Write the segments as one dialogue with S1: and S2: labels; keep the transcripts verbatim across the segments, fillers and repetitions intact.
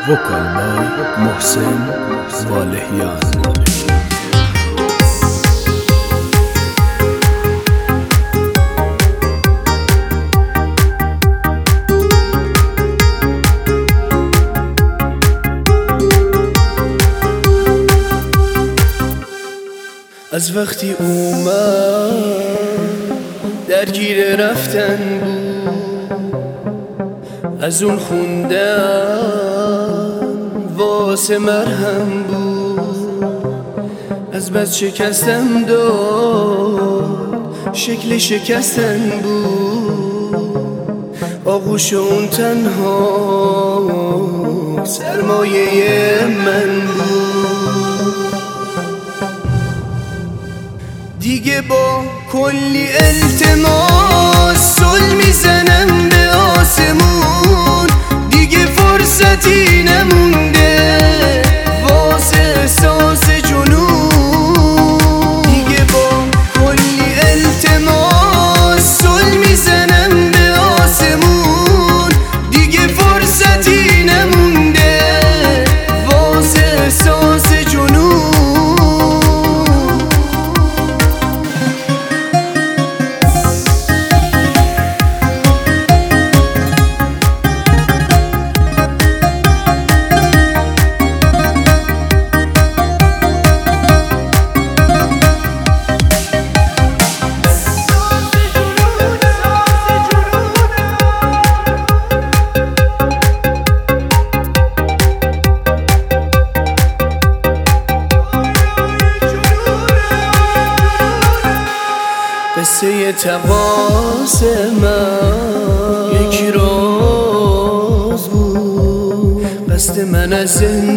S1: vocal by محسن والهیان.
S2: از وقتی اومد درگیر رفتن بود، از اون خوندن واسه مرهم بود، از بس شکستم داد شکل شکستن بود، آغوش اون تنها سرمایه من بود. دیگه با کلی التماس سل میزنم به آسمون، دیگه فرصتی نمونده واسه احساس جنون. دیگه با کلی التماس سل میزنم به آسمون، دیگه فرصتی نمونده واسه احساس جنون. قصه تقاص من یک راز بود، قصد من از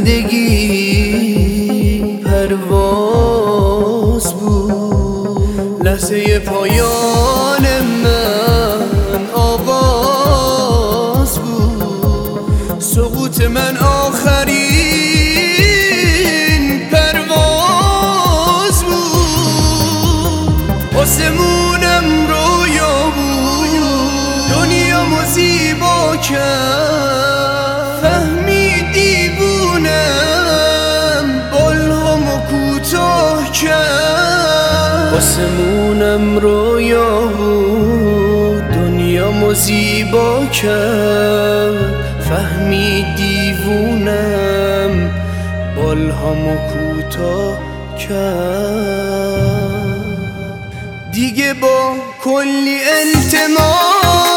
S2: زندگی پرواز بود، لحظه پایان من آغاز بود، سقوط من آخرین پرواز بود. آسمونم رویا بود، دنیامو زیبا کرد، فهمی دیوونم بالهامو کوتاه کرد. آسمونم رویا بود، دنیامو زیبا کرد، فهمی دیوونم بالهامو کوتاه کرد. دیگه با کلی التماس